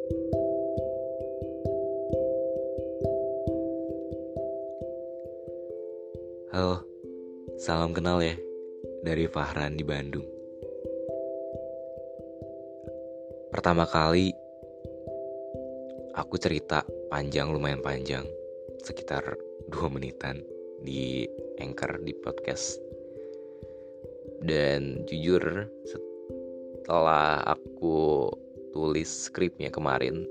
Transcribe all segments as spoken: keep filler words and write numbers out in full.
Halo, salam kenal ya, dari Fahran di Bandung. Pertama kali aku cerita panjang, lumayan panjang, sekitar dua menitan di Anchor, di podcast. Dan jujur, setelah aku tulis skripnya kemarin,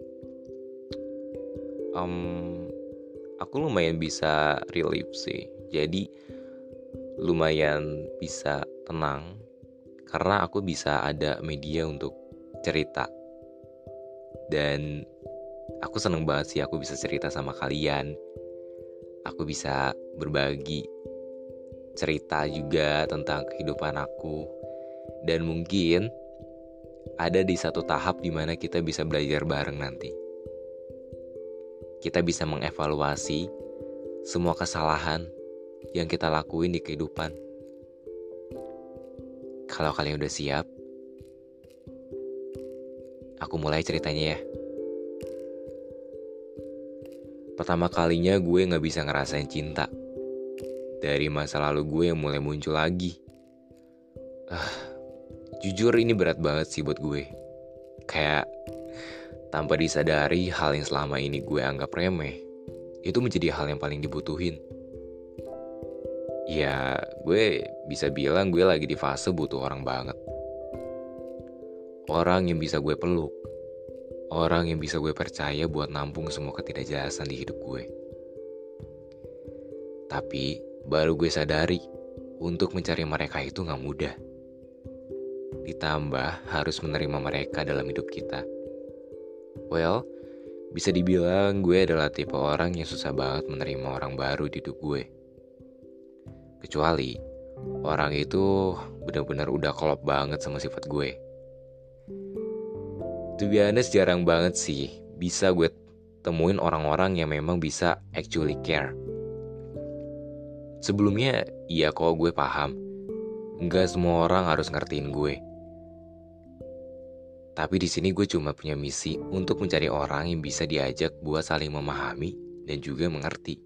um, aku lumayan bisa relief sih. Jadi lumayan bisa tenang karena aku bisa ada media untuk cerita. Dan aku seneng banget sih aku bisa cerita sama kalian. Aku bisa berbagi cerita juga tentang kehidupan aku. Dan mungkin ada di satu tahap dimana kita bisa belajar bareng nanti. Kita bisa mengevaluasi semua kesalahan yang kita lakuin di kehidupan. Kalau kalian udah siap, aku mulai ceritanya ya. Pertama kalinya gue gak bisa ngerasain cinta dari masa lalu gue yang mulai muncul lagi. Ah, jujur ini berat banget sih buat gue. Kayak tanpa disadari hal yang selama ini gue anggap remeh, itu menjadi hal yang paling dibutuhin. Ya, gue bisa bilang gue lagi di fase butuh orang banget. Orang yang bisa gue peluk. Orang yang bisa gue percaya buat nampung semua ketidakjelasan di hidup gue. Tapi, baru gue sadari, untuk mencari mereka itu gak mudah. Ditambah harus menerima mereka dalam hidup kita. Well, bisa dibilang gue adalah tipe orang yang susah banget menerima orang baru di hidup gue. Kecuali orang itu benar-benar udah klop banget sama sifat gue. To be honest, jarang banget sih bisa gue temuin orang-orang yang memang bisa actually care. Sebelumnya, iya kok gue paham, nggak semua orang harus ngertiin gue. Tapi di sini gue cuma punya misi untuk mencari orang yang bisa diajak buat saling memahami dan juga mengerti.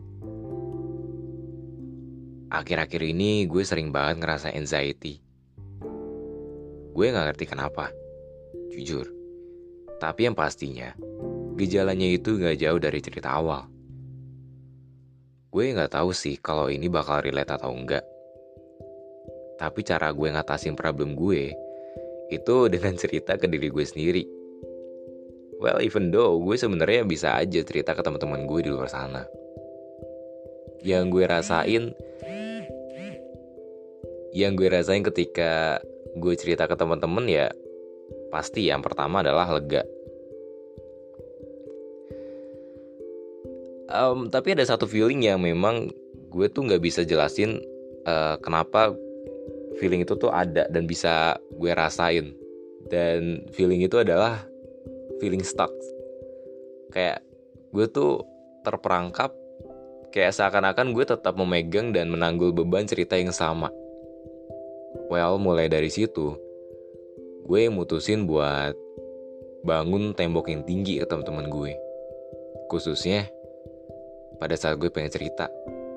Akhir-akhir ini gue sering banget ngerasa anxiety. Gue gak ngerti kenapa, jujur. Tapi yang pastinya, gejalanya itu gak jauh dari cerita awal. Gue gak tahu sih kalau ini bakal relate atau enggak. Tapi cara gue ngatasin problem gue itu dengan cerita ke diri gue sendiri. Well, even though gue sebenarnya bisa aja cerita ke teman-teman gue di luar sana. Yang gue rasain, yang gue rasain ketika gue cerita ke teman-teman ya, pasti yang pertama adalah lega. Um, tapi ada satu feeling yang memang gue tuh nggak bisa jelasin uh, kenapa feeling itu tuh ada dan bisa gue rasain. Dan feeling itu adalah feeling stuck. Kayak gue tuh terperangkap, kayak seakan-akan gue tetap memegang dan menanggul beban cerita yang sama. Well, mulai dari situ gue mutusin buat bangun tembok yang tinggi ke teman-teman gue. Khususnya pada saat gue pengen cerita.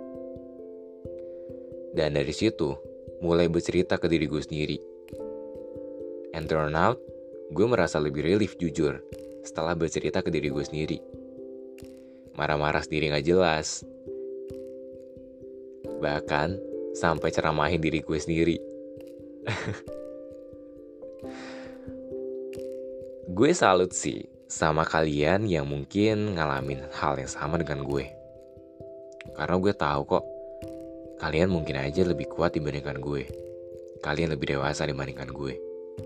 Dan dari situ mulai bercerita ke diri gue sendiri. And turn out, gue merasa lebih relief jujur setelah bercerita ke diri gue sendiri. Marah-marah sendiri gak jelas. Bahkan sampai ceramahin diri gue sendiri. Gue salut sih sama kalian yang mungkin ngalamin hal yang sama dengan gue. Karena gue tahu kok, kalian mungkin aja lebih kuat dibandingkan gue. Kalian lebih dewasa dibandingkan gue.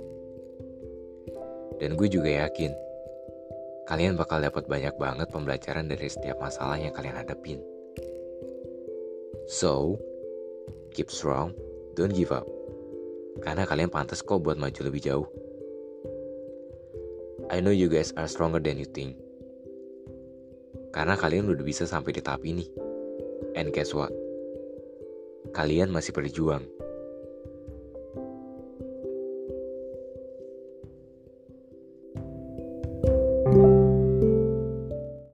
Dan gue juga yakin, kalian bakal dapat banyak banget pembelajaran dari setiap masalah yang kalian hadapin. So, keep strong, don't give up. Karena kalian pantas kok buat maju lebih jauh. I know you guys are stronger than you think. Karena kalian udah bisa sampai di tahap ini. And guess what? Kalian masih berjuang.